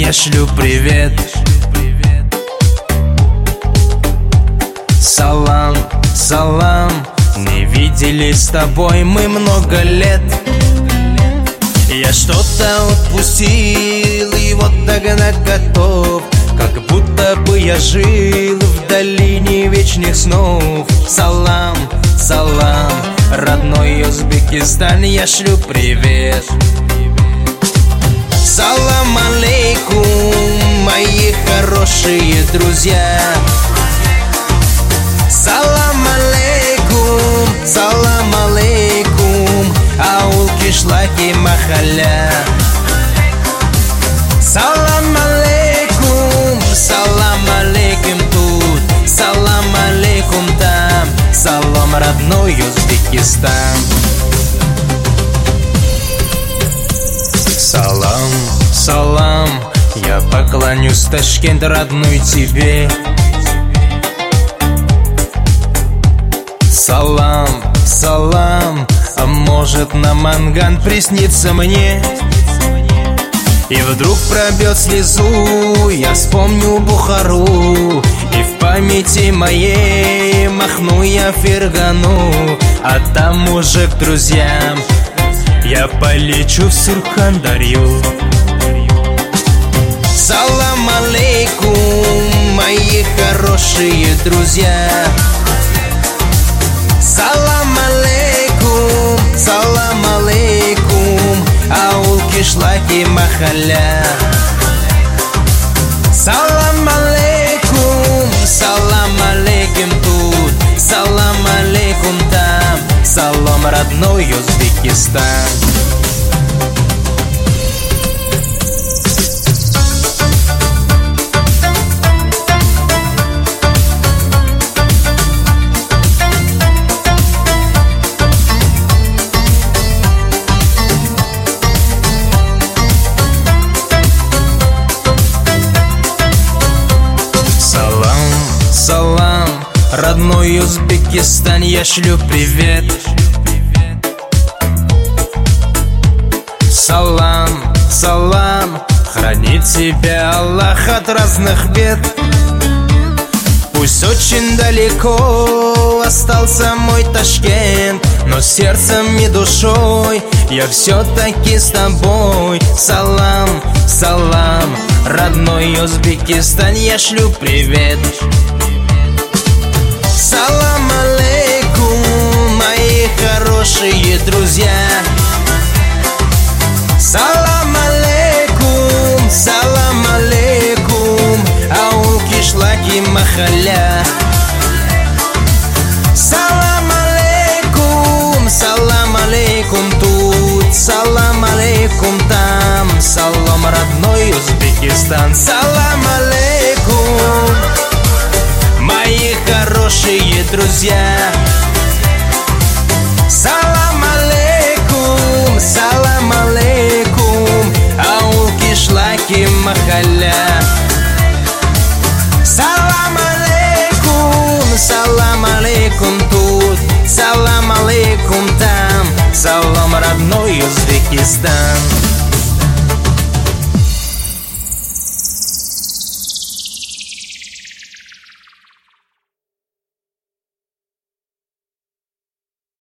я шлю привет. Салам, салам, не виделись с тобой мы много лет. Я что-то упустил, и вот тогда готов, как будто бы я жил в долине вечных снов. Салам, салам, родной Узбекистан, я шлю привет. Салам алейкум, мои хорошие друзья. Салам алейкум, салам алейкум, аул, кишлаки, махалля. Салам алейкум, салам алейкум тут, салам алейкум там, салам, родной Узбекистан. Салам, салам, я поклонюсь, Ташкент, родной тебе. Салам, салам, а может на манган приснится мне. И вдруг пробьет слезу, я вспомню Бухару, и в памяти моей махну я Фергану, а там уже к друзьям я полечу в Сурхандарью. Салам алейкум, мои хорошие друзья. Салам алейкум, салам алейкум, аул, кишлаки, махалля. Салам алейкум, салам алейкум тут, салам алейкум там, салам, родной Узбекистан. Салам, родной Узбекистан, я шлю привет. Салам, салам, хранит тебя Аллах от разных бед. Пусть очень далеко остался мой Ташкент, но сердцем и душой я все-таки с тобой. Салам, салам, родной Узбекистан, я шлю привет. Салам алейкум, мои хорошие друзья. Салам алейкум, салам алейкум, аул, кишлаки, махалля. Салам алейкум тут, салам алейкум там, салам, родной Узбекистан. Салам алейкум, мои хорошие друзья. Салам алейкум, салам алейкум, аул, кишлаки, махалля. Салам алейкум тут, салам алейкум там, салам, родной Узбекистан.